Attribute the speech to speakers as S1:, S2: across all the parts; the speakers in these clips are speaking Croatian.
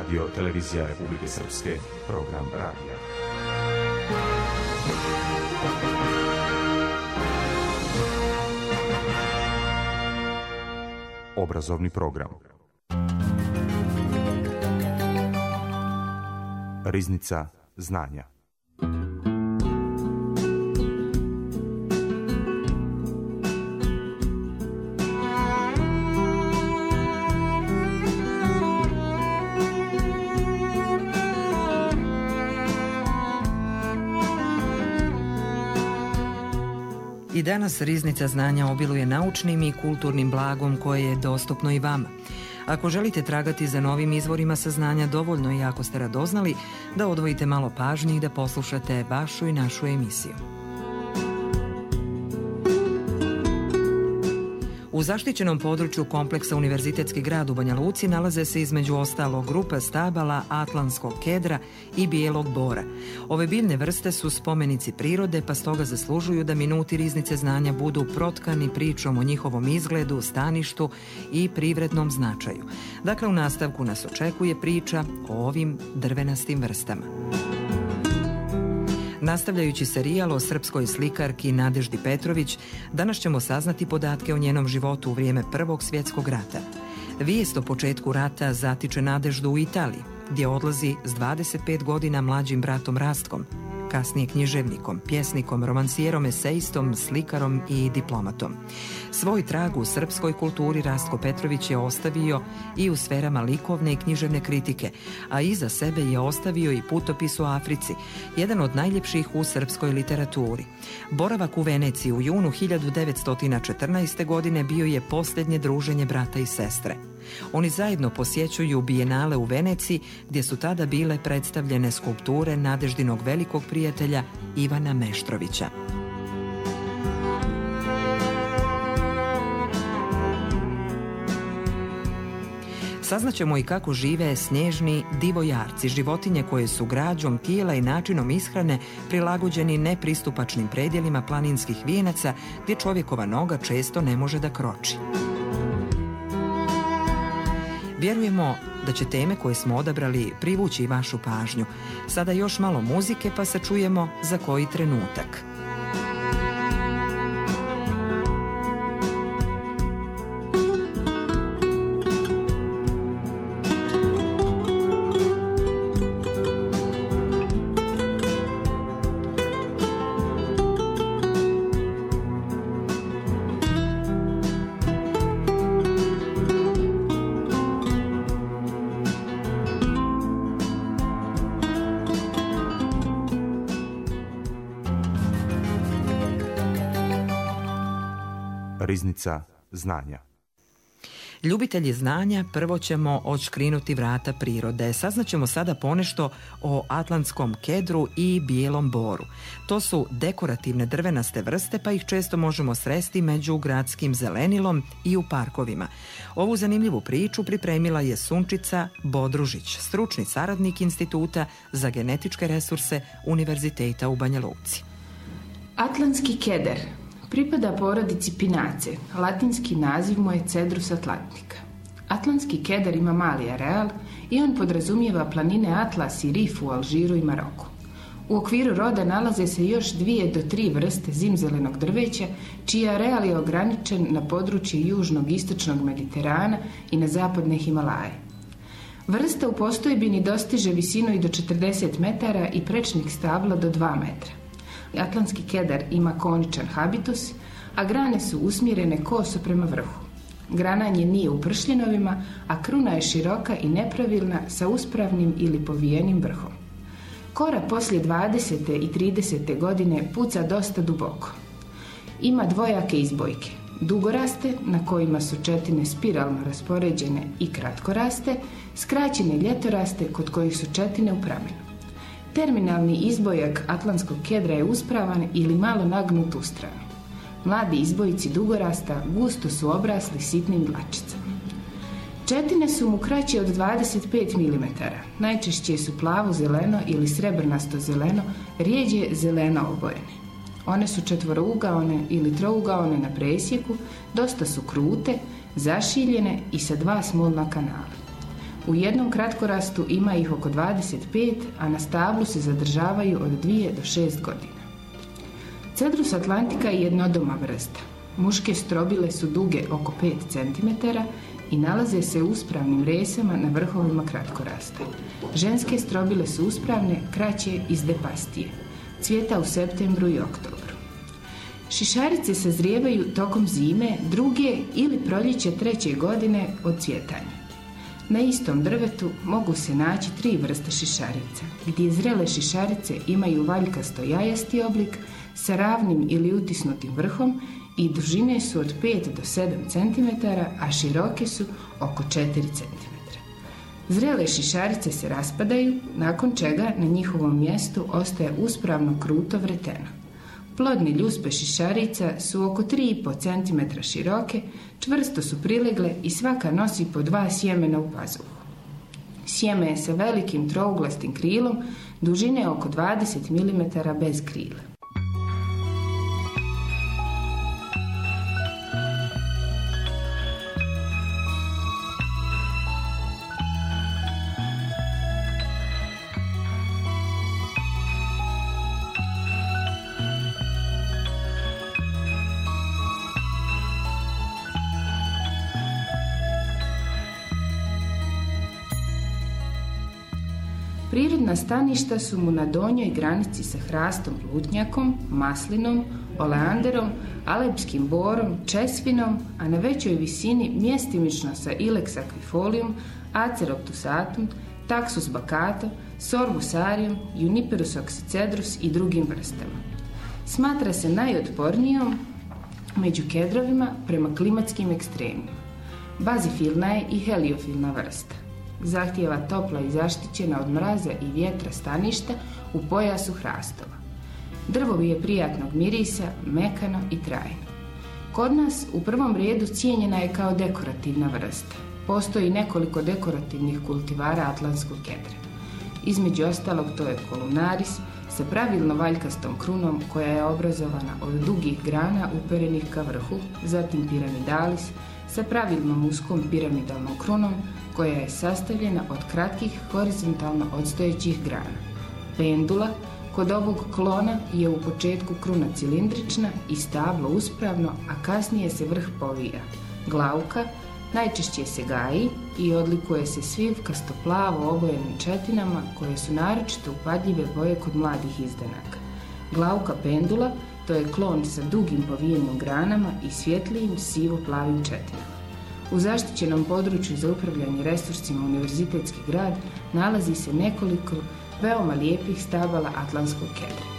S1: Radio Televizija Republike Srpske, program radija. Obrazovni program. Riznica znanja.
S2: I danas Riznica znanja obiluje naučnim i kulturnim blagom koje je dostupno i vama. Ako želite tragati za novim izvorima saznanja, dovoljno je, ako ste radoznali, da odvojite malo pažnje i da poslušate vašu i našu emisiju. U zaštićenom području kompleksa Univerzitetski grad u Banja Luci nalaze se između ostalog grupa stabala atlantskog kedra i bijelog bora. Ove biljne vrste su spomenici prirode, pa stoga zaslužuju da minuti Riznice znanja budu protkani pričom o njihovom izgledu, staništu i privrednom značaju. Dakle, u nastavku nas očekuje priča o ovim drvenastim vrstama. Nastavljajući serijal o srpskoj slikarki Nadeždi Petrović, danas ćemo saznati podatke o njenom životu u vrijeme Prvog svjetskog rata. Vijest o početku rata zatiče Nadeždu u Italiji, gdje odlazi s 25 godina mlađim bratom Rastkom, kasnije književnikom, pjesnikom, romancijerom, esejistom, slikarom i diplomatom. Svoj trag u srpskoj kulturi Rastko Petrović je ostavio i u sferama likovne i književne kritike, a iza sebe je ostavio i putopis o Africi, jedan od najljepših u srpskoj literaturi. Boravak u Veneciji u junu 1914. godine bio je posljednje druženje brata i sestre. Oni zajedno posjećuju bijenale u Veneciji, gdje su tada bile predstavljene skulpture Nadeždinog velikog prijatelja Ivana Meštrovića. Saznaćemo i kako žive snježni divojarci, životinje koje su građom tijela i načinom ishrane prilagođeni nepristupačnim predjelima planinskih vijenaca, gdje čovjekova noga često ne može da kroči. Vjerujemo da će teme koje smo odabrali privući vašu pažnju. Sada još malo muzike, pa se čujemo za koji trenutak.
S1: Riznica znanja.
S2: Ljubitelji znanja, prvo ćemo odškrinuti vrata prirode. Saznaćemo sada ponešto o atlantskom kedru i bijelom boru. To su dekorativne drvenaste vrste, pa ih često možemo sresti među gradskim zelenilom i u parkovima. Ovu zanimljivu priču pripremila je Sunčica Bodružić, stručni saradnik Instituta za genetičke resurse Univerziteta u Banja Luci.
S3: Atlantski keder pripada porodici Pinace, latinski naziv mu je Cedrus atlantica. Atlantski keder ima mali areal i on podrazumijeva planine Atlas i Rif u Alžiru i Maroku. U okviru roda nalaze se još 2 do 3 vrste zimzelenog drveća, čiji areal je ograničen na područje južnog i istočnog Mediterana i na zapadne Himalaje. Vrsta u postojbini dostiže visinu i do 40 metara i prečnik stabla do 2 metra. Atlantski kedar ima koničan habitus, a grane su usmjerene koso prema vrhu. Grananje nije u pršljinovima, a kruna je široka i nepravilna sa uspravnim ili povijenim vrhom. Kora poslije 20. i 30. godine puca dosta duboko. Ima dvojake izbojke, dugoraste na kojima su četine spiralno raspoređene i kratkoraste, skraćene ljetoraste kod kojih su četine u pramenu. Terminalni izbojak atlantskog kedra je uspravan ili malo nagnut u stranu. Mladi izbojici dugorasta gusto su obrasli sitnim dlačicama. Četine su mu kraće od 25 mm, najčešće su plavo-zeleno ili srebrnasto-zeleno, rijeđe zeleno obojene. One su četvorougaone ili trougaone na presjeku, dosta su krute, zašiljene i sa 2 smolna kanala. U jednom kratkorastu ima ih oko 25, a na stablu se zadržavaju od 2 do 6 godina. Cedrus atlantica je jednodoma vrsta. Muške strobile su duge oko 5 cm i nalaze se u uspravnim resama na vrhovima kratkorasta. Ženske strobile su uspravne, kraće i zdepastije. Cvjeta u septembru i oktobru. Šišarice sazrijevaju tokom zime, druge ili proljeće 3. godine od cvjetanja. Na istom drvetu mogu se naći 3 vrste šišarica, gdje zrele šišarice imaju valjkasto jajasti oblik sa ravnim ili utisnutim vrhom i dužine su od 5 do 7 cm, a široke su oko 4 cm. Zrele šišarice se raspadaju, nakon čega na njihovom mjestu ostaje uspravno kruto vreteno. Plodne ljuspe šišarica su oko 3,5 cm široke, čvrsto su prilegle i svaka nosi po 2 sjemena u pazuhu. Sjeme je sa velikim trouglastim krilom, dužine oko 20 mm bez krila. Prirodna staništa su mu na donjoj granici sa hrastom lutnjakom, maslinom, oleanderom, alepskim borom, česvinom, a na većoj visini mjestimično sa Ilex aquifolium, Aceroptusatum, Taxus bacato, Sorbus aurium, Juniperus oxycedrus i drugim vrstama. Smatra se najotpornijom među kedrovima prema klimatskim ekstremima. Bazifilna je i heliofilna vrsta. Zahtijeva topla i zaštićena od mraza i vjetra staništa u pojasu hrastova. Drvo je prijatnog mirisa, mekano i trajno. Kod nas u prvom redu cijenjena je kao dekorativna vrsta. Postoji nekoliko dekorativnih kultivara atlantskog kedra. Između ostalog to je columnaris sa pravilno valjkastom krunom koja je obrazovana od dugih grana uperenih ka vrhu, zatim piramidalis sa pravilnom uskom piramidalnom krunom koja je sastavljena od kratkih horizontalno odstojećih grana. Pendula kod ovog klona je u početku kruna cilindrična i stablo uspravno, a kasnije se vrh povija. Glauka najčešće se gaji i odlikuje se svivkasto plavo obojenim četinama koje su naročito upadljive boje kod mladih izdanaka. Glauka pendula to je klon sa dugim povijenim granama i svjetlijim sivo-plavim četinama. U zaštićenom području za upravljanje resursima Univerzitetski grad nalazi se nekoliko veoma lijepih stabala atlantskog kedra.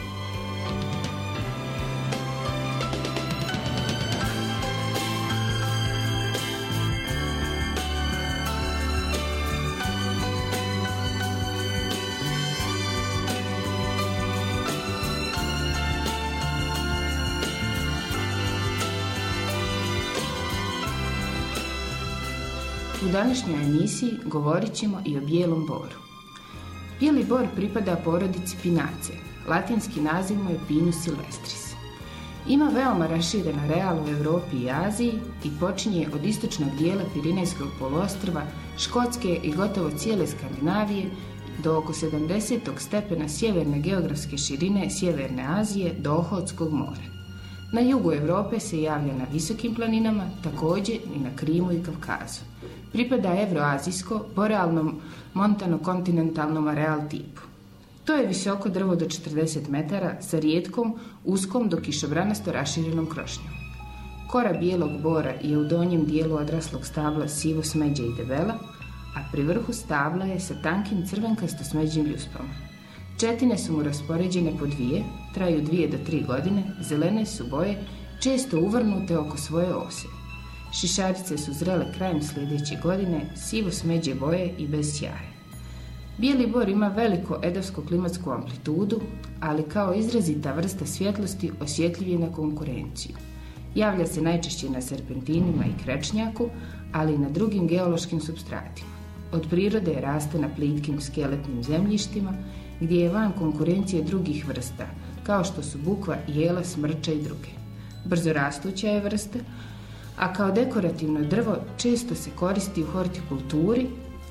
S3: U današnjoj emisiji govorit ćemo i o bijelom boru. Bijeli bor pripada porodici Pinaceae, latinski naziv mu je Pinus silvestris. Ima veoma raširen areal u Europi i Aziji i počinje od istočnog dijela Pirinejskog poluostrva, Škotske i gotovo cijele Skandinavije do oko 70. stepena sjeverne geografske širine Sjeverne Azije do Ohotskog mora. Na jugu Europe se javlja na visokim planinama, također i na Krimu i Kavkazu. Pripada evroazijsko, borealnom, montano-kontinentalnom areal tipu. To je visoko drvo do 40 metara sa rijetkom, uskom do kišobranasto raširenom krošnjom. Kora bijelog bora je u donjem dijelu odraslog stabla sivo smeđe i debela, a pri vrhu stabla je sa tankim crvenkasto smeđim ljuspama. Četine su mu raspoređene po 2, traju 2 do 3 godine, zelene su boje, često uvrnute oko svoje ose. Šišarice su zrele krajem sljedeće godine, sivo smeđe boje i bez sjaja. Bijeli bor ima veliko edavsko klimatsku amplitudu, ali kao izrazita vrsta svjetlosti osjetljiv je na konkurenciju. Javlja se najčešće na serpentinima i krečnjaku, ali i na drugim geološkim supstratima. Od prirode raste na plitkim skeletnim zemljištima, gdje je van konkurencije drugih vrsta, kao što su bukva, jela, smrča i druge. Brzo rastuća je vrsta, a kao dekorativno drvo često se koristi u hortikulturi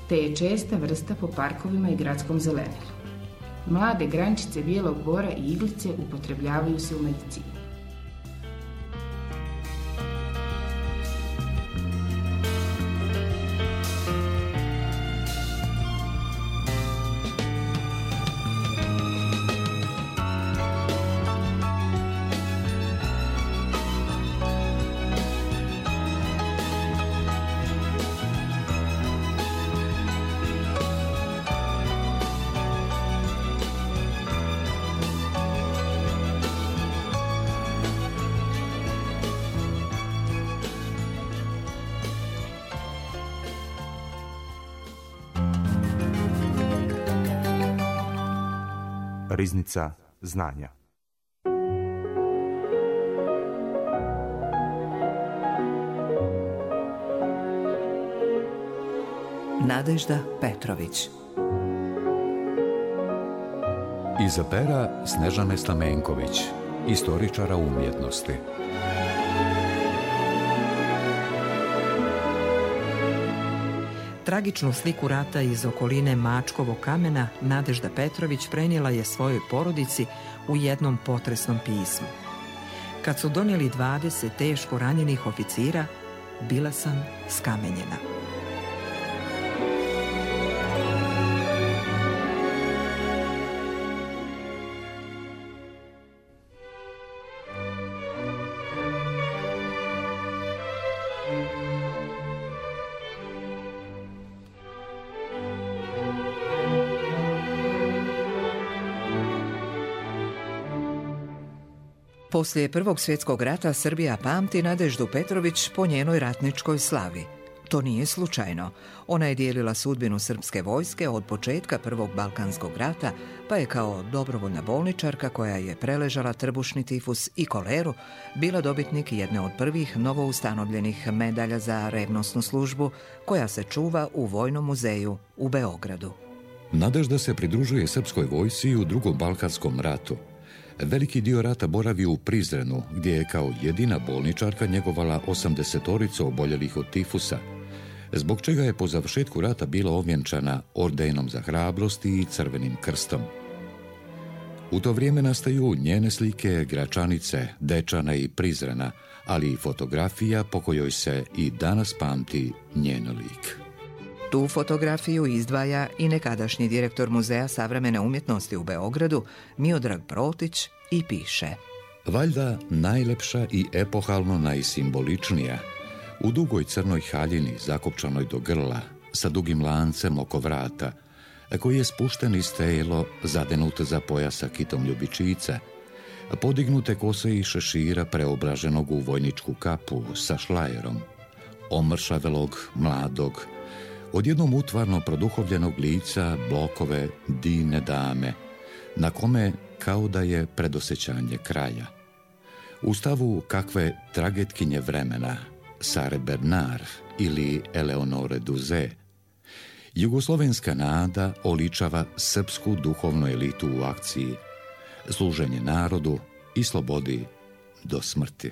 S3: te je česta vrsta po parkovima i gradskom zelenilu. Mlade grančice bijelog bora i iglice upotrebljavaju se u medicini.
S1: Riznica znanja.
S2: Nadežda Petrović.
S4: Iza pera Snežane Stamenković, istoričara umjetnosti.
S2: Tragičnu sliku rata iz okoline Mačkovog kamena Nadežda Petrović prenijela je svojoj porodici u jednom potresnom pismu. Kad su donijeli 20 teško ranjenih oficira, bila sam skamenjena. Poslije Prvog svjetskog rata Srbija pamti Nadeždu Petrović po njenoj ratničkoj slavi. To nije slučajno. Ona je dijelila sudbinu srpske vojske od početka Prvog balkanskog rata, pa je kao dobrovoljna bolničarka koja je preležala trbušni tifus i koleru, bila dobitnik jedne od prvih novoustanovljenih medalja za revnosnu službu, koja se čuva u Vojnom muzeju u Beogradu.
S4: Nadežda se pridružuje srpskoj vojsci u Drugom balkanskom ratu. Veliki dio rata boravi u Prizrenu, gdje je kao jedina bolničarka njegovala 80 oboljelih od tifusa, zbog čega je po završetku rata bila ovjenčana ordenom za hrabrost i Crvenim krstom. U to vrijeme nastaju njene slike Gračanice, Dečana i Prizrena, ali i fotografija po kojoj se i danas pamti njen lik.
S2: Tu fotografiju izdvaja i nekadašnji direktor Muzeja savremene umjetnosti u Beogradu, Miodrag Protić, i piše:
S4: Valjda najlepša i epohalno najsimboličnija, u dugoj crnoj haljini zakopčanoj do grla, sa dugim lancem oko vrata, koji je spušten iz telo, zadenut za pojasa kitom ljubičice, podignute kose i šešira preobraženog u vojničku kapu sa šlajerom, omršavelog, mladog, odjednom utvarno produhovljenog lica blokove divne dame, na kome kao da je predosjećanje kraja. U stavu kakve tragetkinje vremena, Sare Bernard ili Eleonore Duze, jugoslovenska nada oličava srpsku duhovnu elitu u akciji, služenje narodu i slobodi do smrti.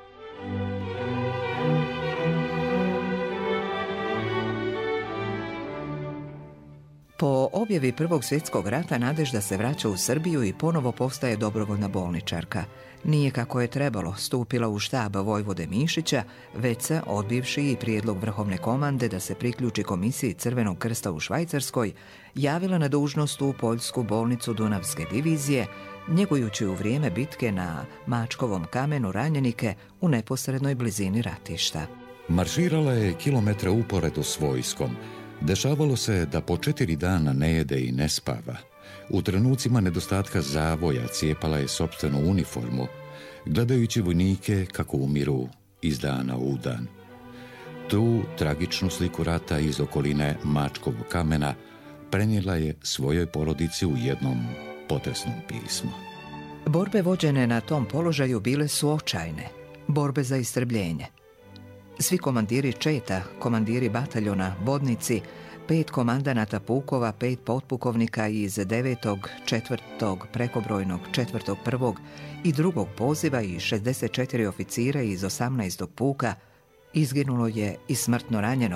S2: Po objavi Prvog svjetskog rata Nadežda se vraća u Srbiju i ponovo postaje dobrovoljna bolničarka. Nije kako je trebalo stupila u štab vojvode Mišića, već se, odbivši i prijedlog vrhovne komande da se priključi komisiji Crvenog krsta u Švajcarskoj, javila na dužnost u Poljsku bolnicu Dunavske divizije, njegujući u vrijeme bitke na Mačkovom kamenu ranjenike u neposrednoj blizini ratišta.
S4: Marširala je kilometre uporedo s vojskom. Dešavalo se da po 4 dana ne jede i ne spava. U trenucima nedostatka zavoja cijepala je sopstvenu uniformu, gledajući vojnike kako umiru iz dana u dan. Tu tragičnu sliku rata iz okoline Mačkovog kamena prenijela je svojoj porodici u jednom potresnom pismu.
S2: Borbe vođene na tom položaju bile su očajne, borbe za istrbljenje. Svi komandiri četa, komandiri bataljona, vodnici, 5 komandanata pukova, 5 potpukovnika iz 9., 4. prekobrojnog, 4. 1. i 2. poziva i 64 oficira iz 18. puka izginulo je i smrtno ranjeno,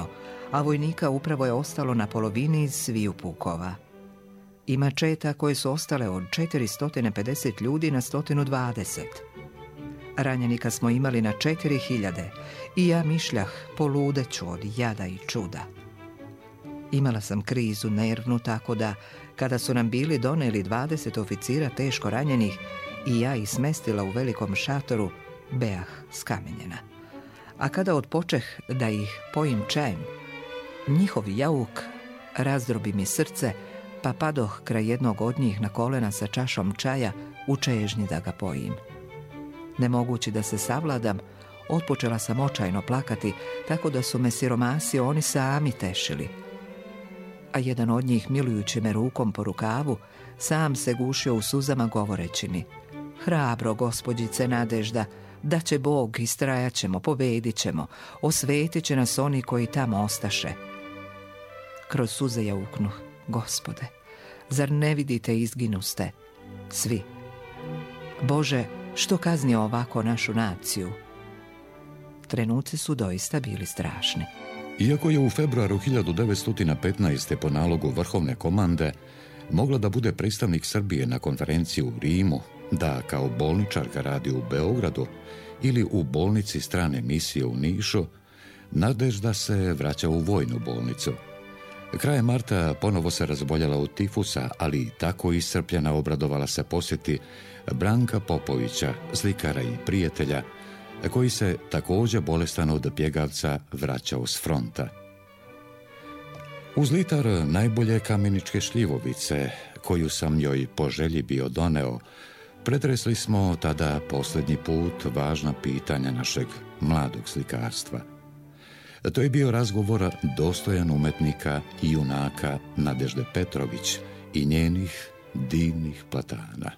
S5: a vojnika upravo je ostalo na polovini iz sviju pukova. Ima četa koje su ostale od 450 ljudi na 120. Ranjenika smo imali na 4000 i ja mišljah poludeću od jada i čuda. Imala sam krizu nervnu, tako da kada su nam bili doneli 20 oficira teško ranjenih i ja ih smestila u velikom šatoru, beah skamenjena. A kada odpočeh da ih pojim čajem, njihov jauk razdrobi mi srce, pa padoh kraj jednog od njih na kolena sa čašom čaja u čežnji da ga pojim. Ne mogući da se savladam, otpočela sam očajno plakati, tako da su me siromasi oni sami tešili. A jedan od njih, milujući me rukom po rukavu, sam se gušio u suzama govoreći mi: hrabro, gospođice Nadežda, da će Bog, istrajat ćemo, pobedit ćemo, osvetit će nas oni koji tamo ostaše. Kroz suze jauknuh: Gospode, zar ne vidite izginuste? Svi. Bože, što kazni ovako našu naciju? Trenuci su doista bili strašni.
S4: Iako je u februaru 1915. po nalogu Vrhovne komande mogla da bude predstavnik Srbije na konferenciji u Rimu, da kao bolničarka radi u Beogradu ili u bolnici strane misije u Nišu, Nadežda se vraća u vojnu bolnicu. Krajem marta ponovo se razboljela od tifusa, ali i tako iscrpljena obradovala se posjeti Branka Popovića, slikara i prijatelja, koji se također bolestan od bjegavca vraćao s fronta. Uz litar najbolje kameničke šljivovice, koju sam njoj po želji bio doneo, pretresli smo tada posljednji put važna pitanja našeg mladog slikarstva. To je bio razgovor dostojan umetnika i junaka Nadežde Petrović i njenih divnih platana.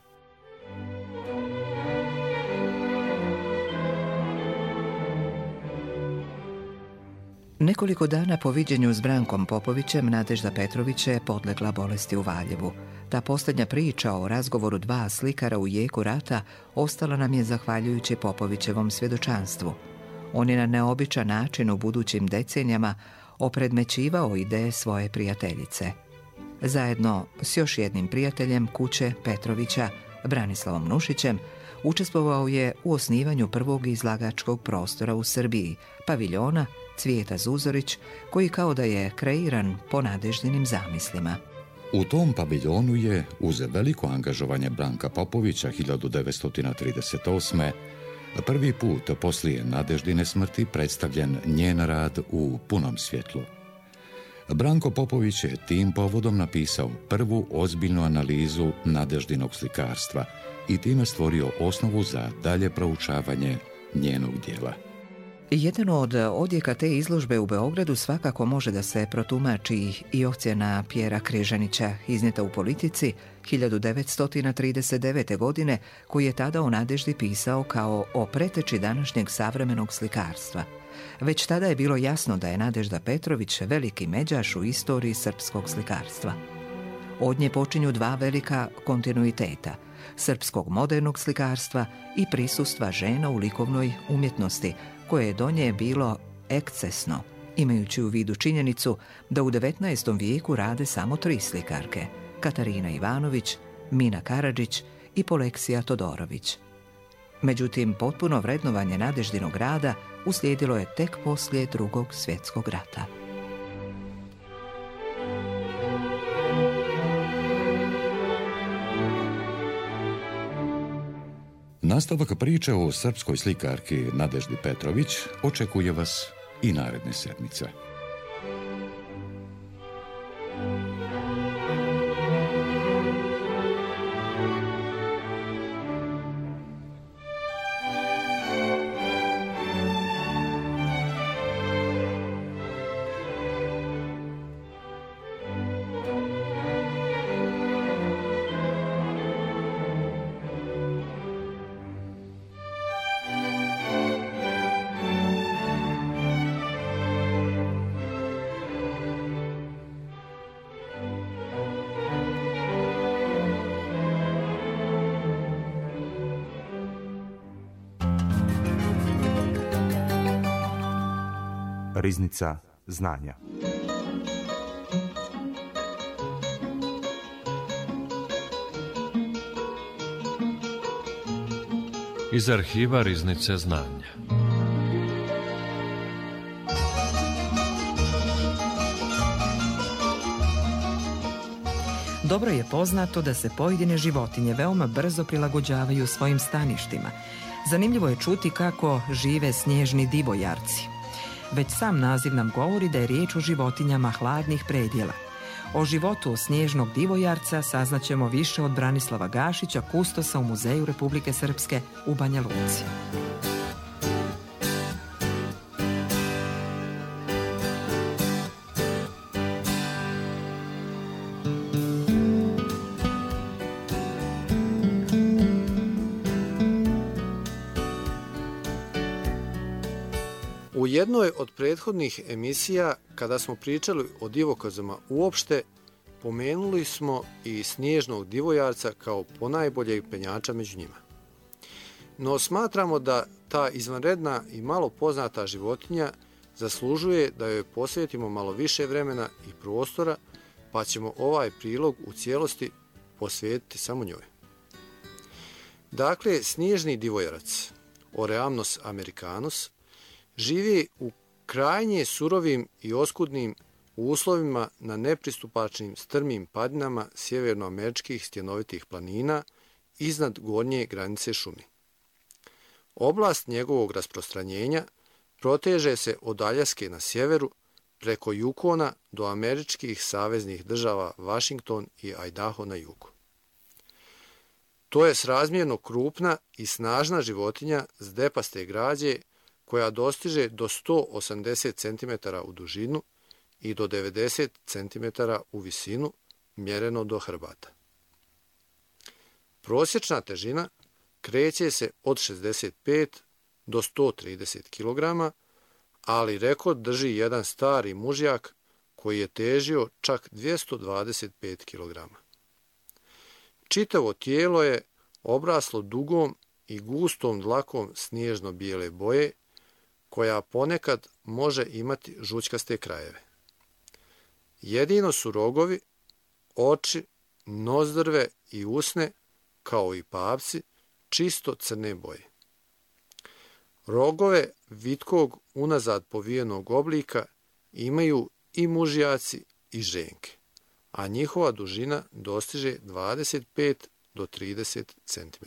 S5: Nekoliko dana po viđenju s Brankom Popovićem, Nadežda Petrović je podlegla bolesti u Valjevu. Ta posljednja priča o razgovoru dva slikara u jeku rata ostala nam je zahvaljujući Popovićevom svjedočanstvu. On je na neobičan način u budućim decenijama opredmećivao ideje svoje prijateljice. Zajedno s još jednim prijateljem kuće Petrovića, Branislavom Nušićem, učestvovao je u osnivanju prvog izlagačkog prostora u Srbiji, paviljona Cvijeta Zuzorić, koji kao da je kreiran po Nadeždinim zamislima.
S4: U tom paviljonu je, uz veliko angažovanje Branka Popovića 1938. prvi put poslije Nadeždine smrti predstavljen njen rad u punom svjetlu. Branko Popović je tim povodom napisao prvu ozbiljnu analizu Nadeždinog slikarstva i time stvorio osnovu za dalje proučavanje njenog djela.
S5: Jedan od odjeka te izložbe u Beogradu svakako može da se protumači i ocjena Pjera Križanića, iznijeta u Politici 1939. godine, koji je tada o Nadeždi pisao kao o preteči današnjeg savremenog slikarstva. Već tada je bilo jasno da je Nadežda Petrović veliki međaš u istoriji srpskog slikarstva. Od nje počinju dva velika kontinuiteta, srpskog modernog slikarstva i prisustva žena u likovnoj umjetnosti, koje je do nje bilo ekscesno, imajući u vidu činjenicu da u 19. vijeku rade samo 3 slikarke, Katarina Ivanović, Mina Karadžić i Poleksija Todorović. Međutim, potpuno vrednovanje Nadeždinog rada uslijedilo je tek poslije Drugog svjetskog rata.
S4: Nastavak priče o srpskoj slikarki Nadeždi Petrović očekuje vas i naredne sedmice.
S1: Riznica znanja.
S6: iz arhiva Riznice znanja.
S2: Dobro je poznato da se pojedine životinje veoma brzo prilagođavaju svojim staništima. Zanimljivo je čuti kako žive snježni divojarci. Već sam naziv nam govori da je riječ o životinjama hladnih predjela. O životu snježnog divojarca saznaćemo više od Branislava Gašića, kustosa u Muzeju Republike Srpske u Banja Luci.
S7: U jednoj od prethodnih emisija, kada smo pričali o divokazama uopšte, pomenuli smo i snježnog divojarca kao ponajboljeg penjača među njima. No smatramo da ta izvanredna i malo poznata životinja zaslužuje da joj posvetimo malo više vremena i prostora, pa ćemo ovaj prilog u cijelosti posvetiti samo njoj. Dakle, snježni divojarac, Oreamnos americanus, živi u krajnje surovim i oskudnim uslovima na nepristupačnim strmim padinama sjevernoameričkih stjenovitih planina iznad gornje granice šumi. Oblast njegovog rasprostranjenja proteže se od Aljaske na sjeveru preko Yukona do američkih saveznih država Washington i Idaho na jugu. To je srazmjerno krupna i snažna životinja s depaste građe koja dostiže do 180 cm u dužinu i do 90 cm u visinu, mjereno do hrbata. Prosječna težina kreće se od 65 do 130 kg, ali drži jedan stari mužjak koji je težio čak 225 kg. Čitavo tijelo je obraslo dugom i gustom dlakom snježno-bijele boje, koja ponekad može imati žućkaste krajeve. Jedino su rogovi, oči, nozdrve i usne, kao i papci, čisto crne boje. Rogove vitkog unazad povijenog oblika imaju i mužjaci i ženke, a njihova dužina dostiže 25 do 30 cm.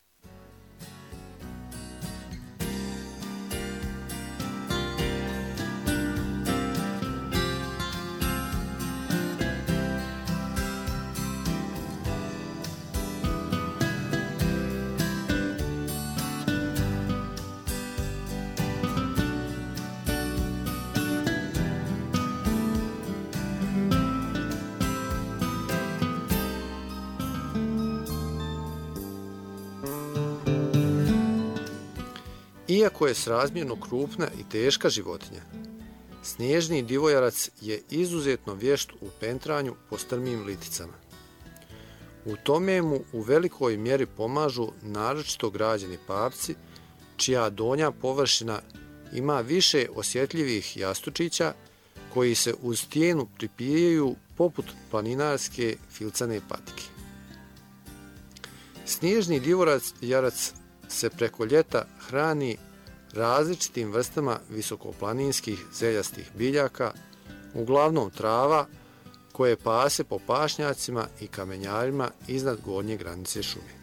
S7: Iako je srazmjerno krupna i teška životinja, snježni divojarac je izuzetno vješt u pentranju po strmim liticama. U tome mu u velikoj mjeri pomažu naročito građeni papci, čija donja površina ima više osjetljivih jastučića koji se uz stijenu pripijaju poput planinarske filcane patike. Snježni divojarac se preko ljeta hrani različitim vrstama visokoplaninskih zeljastih biljaka, uglavnom trava, koje pase po pašnjacima i kamenjarima iznad gornje granice šume.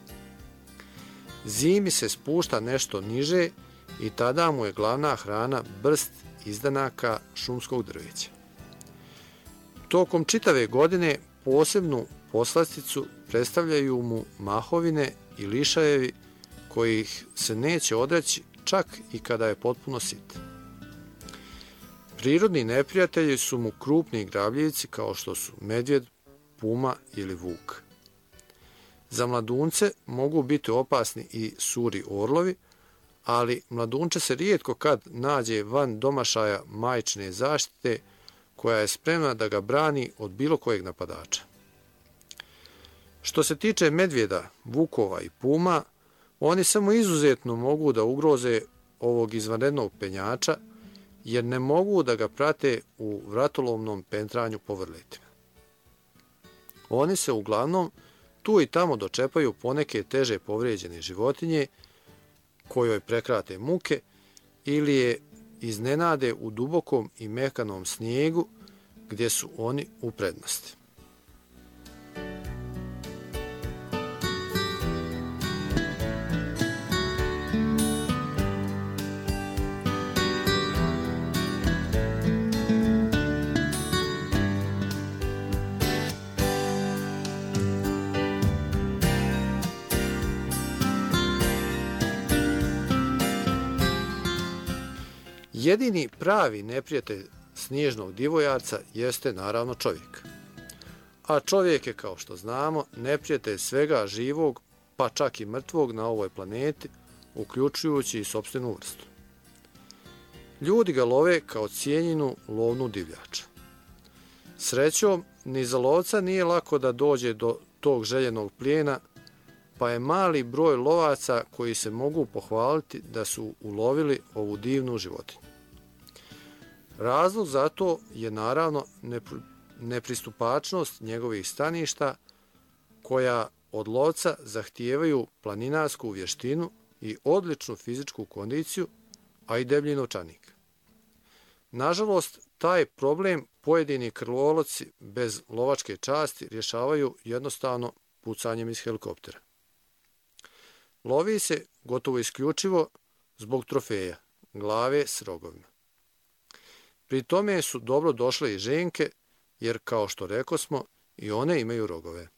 S7: Zimi se spušta nešto niže i tada mu je glavna hrana brst izdanaka šumskog drveća. Tokom čitave godine posebnu poslasticu predstavljaju mu mahovine i lišajevi kojih se neće odreći čak i kada je potpuno sit. Prirodni neprijatelji su mu krupni grabljivci kao što su medvjed, puma ili vuk. Za mladunce mogu biti opasni i suri orlovi, ali mladunče se rijetko kad nađe van domašaja majčine zaštite koja je spremna da ga brani od bilo kojeg napadača. Što se tiče medvjeda, vukova i puma, oni samo izuzetno mogu da ugroze ovog izvanrednog penjača, jer ne mogu da ga prate u vratolomnom pentranju po vrletima. Oni se uglavnom tu i tamo dočepaju poneke teže povrijeđene životinje, kojoj prekrate muke ili je iznenade u dubokom i mekanom snijegu gdje su oni u prednosti. Jedini pravi neprijatelj snježnog divojarca jeste naravno čovjek. A čovjek je, kao što znamo, neprijatelj svega živog, pa čak i mrtvog na ovoj planeti, uključujući i sopstvenu vrstu. Ljudi ga love kao cijenjenu lovnu divljača. Srećom, ni za lovca nije lako da dođe do tog željenog plijena, pa je mali broj lovaca koji se mogu pohvaliti da su ulovili ovu divnu životinju. Razlog za to je naravno nepristupačnost njegovih staništa, koja od lovca zahtijevaju planinarsku vještinu i odličnu fizičku kondiciju, a i deblji novčanik. Nažalost, taj problem pojedini krvoloci bez lovačke časti rješavaju jednostavno pucanjem iz helikoptera. Lovi se gotovo isključivo zbog trofeja, glave s rogovima. Pri tome su dobro došle i ženke, jer kao što rekosmo, i one imaju rogove.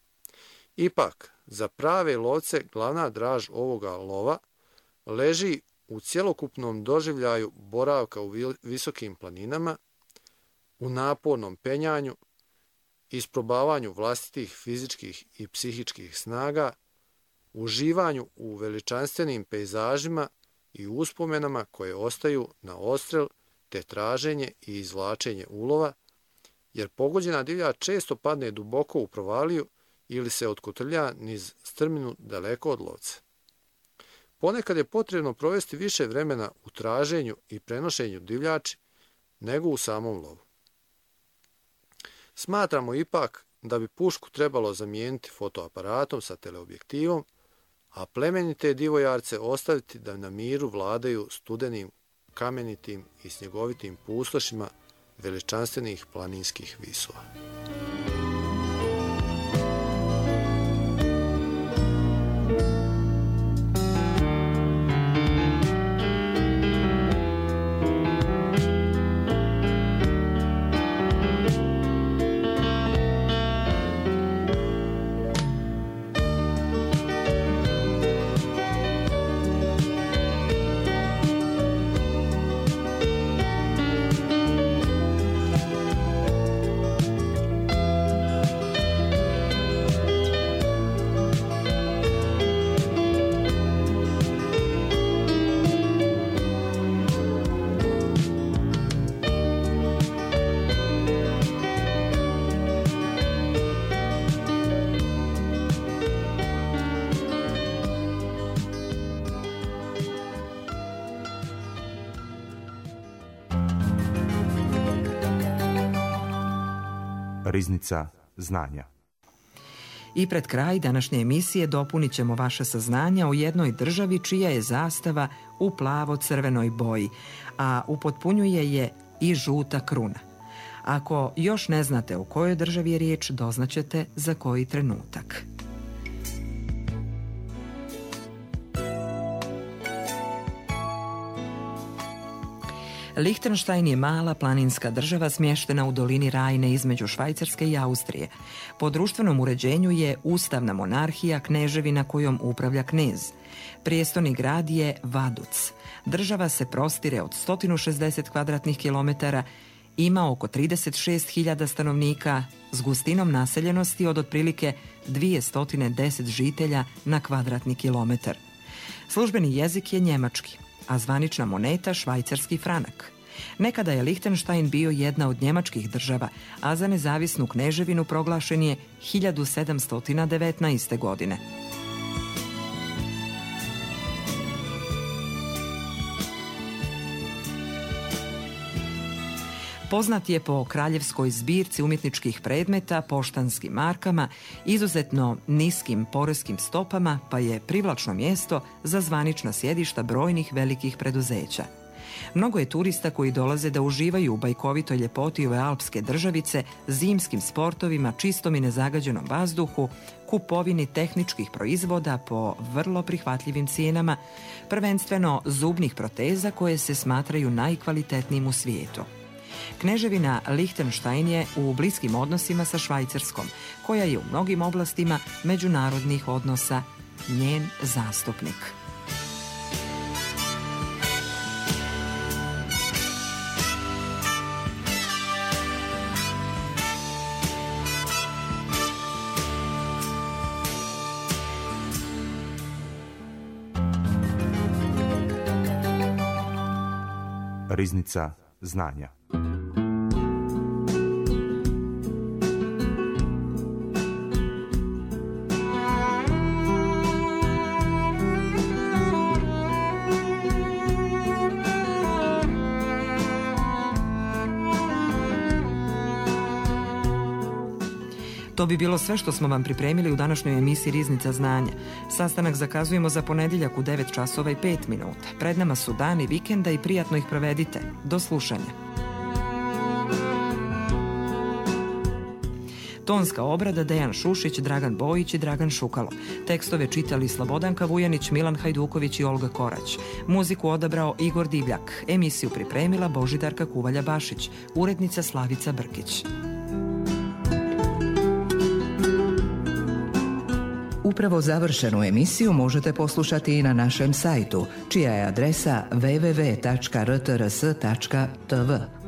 S7: Ipak, za prave lovce glavna draž ovoga lova leži u cjelokupnom doživljaju boravka u visokim planinama, u napornom penjanju, isprobavanju vlastitih fizičkih i psihičkih snaga, uživanju u veličanstvenim pejzažima i uspomenama koje ostaju na odstrel, te traženje i izvlačenje ulova, jer pogođena divljač često padne duboko u provaliju ili se otkotrlja niz strminu daleko od lovca. Ponekad je potrebno provesti više vremena u traženju i prenošenju divljači nego u samom lovu. Smatramo ipak da bi pušku trebalo zamijeniti fotoaparatom sa teleobjektivom, a plemenite divojarce ostaviti da na miru vladaju studenim, kamenitim i snjegovitim pustošima veličanstvenih planinskih visova.
S1: Riznica znanja.
S2: I pred kraj današnje emisije dopunit ćemo vaše saznanja o jednoj državi čija je zastava u plavo-crvenoj boji, a upotpunjuje je i žuta kruna. Ako još ne znate o kojoj državi je riječ, doznaćete za koji trenutak. Lihtenštajn je mala planinska država smještena u dolini Rajne između Švajcarske i Austrije. Po društvenom uređenju je ustavna monarhija, kneževina kojom upravlja knez. Prijestolni grad je Vaduz. Država se prostire od 160 kvadratnih kilometara, ima oko 36.000 stanovnika s gustinom naseljenosti od otprilike 210 žitelja na kvadratni kilometar. Službeni jezik je njemački, a zvanična moneta švajcarski franak. Nekada je Lihtenštajn bio jedna od njemačkih država, a za nezavisnu kneževinu proglašen je 1719. godine. Poznat je po kraljevskoj zbirci umjetničkih predmeta, poštanskim markama, izuzetno niskim poreskim stopama, pa je privlačno mjesto za zvanična sjedišta brojnih velikih preduzeća. Mnogo je turista koji dolaze da uživaju u bajkovitoj ljepoti ove alpske državice, zimskim sportovima, čistom i nezagađenom vazduhu, kupovini tehničkih proizvoda po vrlo prihvatljivim cijenama, prvenstveno zubnih proteza koje se smatraju najkvalitetnijim u svijetu. Kneževina Lichtenstein je u bliskim odnosima sa Švajcarskom, koja je u mnogim oblastima međunarodnih odnosa njen zastupnik.
S1: Riznica znanja.
S2: To bi bilo sve što smo vam pripremili u današnjoj emisiji Riznica znanja. Sastanak zakazujemo za ponedjeljak u 9 časova i 5 minuta. Pred nama su dani vikenda i prijatno ih provedite. Do slušanja. Tonska obrada Dejan Šušić, Dragan Bojić i Dragan Šukalo. Tekstove čitali Slobodanka Vujanić, Milan Hajduković i Olga Korać. Muziku odabrao Igor Divljak. Emisiju pripremila Božidarka Kuvalja-Bašić. Urednica Slavica Brkić.
S5: Upravo završenu emisiju možete poslušati i na našem sajtu, čija je adresa www.rtrs.tv.